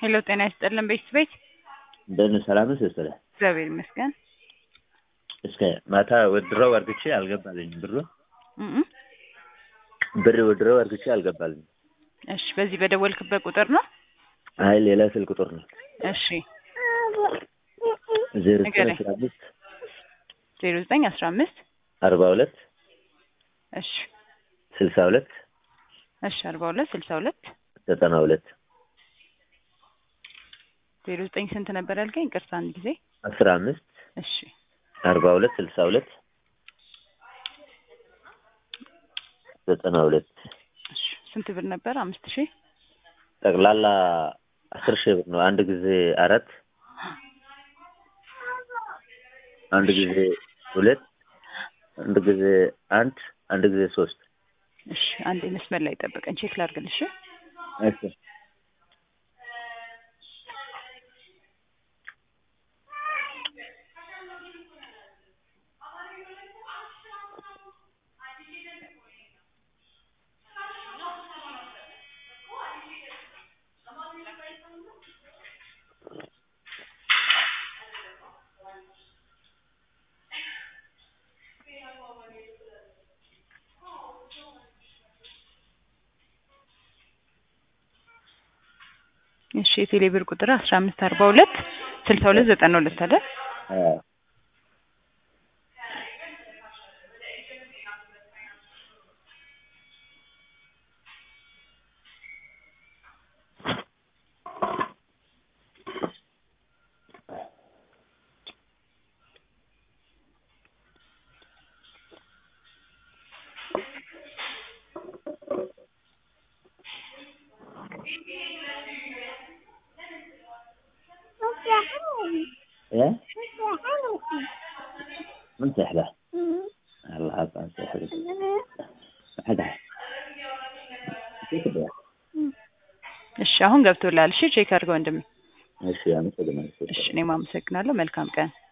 ሄሎ ጤና ይስጥልን ቤት እንደምን ሰላም ነሽ? እግዚአብሔር ይመስገን። እስከ ማታ ወድረው አርግቼ አልገባልኝም ብር ወድረው አርግቼ አልገባልኝም። እሺ በዚህ በደወልክበት ቁጥር ነው? አይ ሌላ ስልክ ቁጥር ነው። እሺ 0915 0915 42 እሺ 62 እሺ 42 62 92 09 ስንት ነበር ያልከኝ? ይቅርታ አንድ ጊዜ 15 እሺ 42 62 92 እሺ ስንት ብር ነበር? 5000 ጠቅላላ 10000 ብር ነው። አንድ ጊዜ 4 አንድ ጊዜ 2 አንድ ጊዜ 1 አንድ ጊዜ 3 እሺ አንድ መስመር ላይ ጠብቀን ቼክ ላድርግልሽ። እሺ እሺ የቴሌ ብር ቁጥር 1542 6292 አይደል? من سحله الله عطان سحله هذا እሺ አሁን ገብቶላል። እሺ ቼክ አድርገው እንደምን እሺ አመሰግናለሁ። እሺ እኔም አመሰግናለሁ። መልካም ቀን።